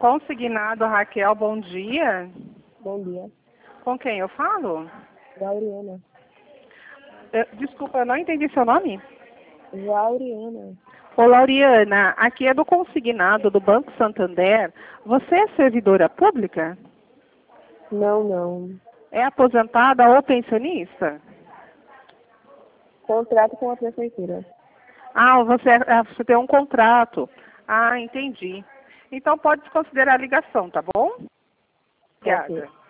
Consignado, Raquel, bom dia. Bom dia. Com quem eu falo? Lauriana. Desculpa, eu não entendi seu nome. Lauriana. Ô, Lauriana, aqui é do consignado do Banco Santander. Você é servidora pública? Não. É aposentada ou pensionista? Contrato com a prefeitura. Ah, você tem um contrato. Ah, entendi. Então pode considerar a ligação, tá bom? Obrigada. Ok.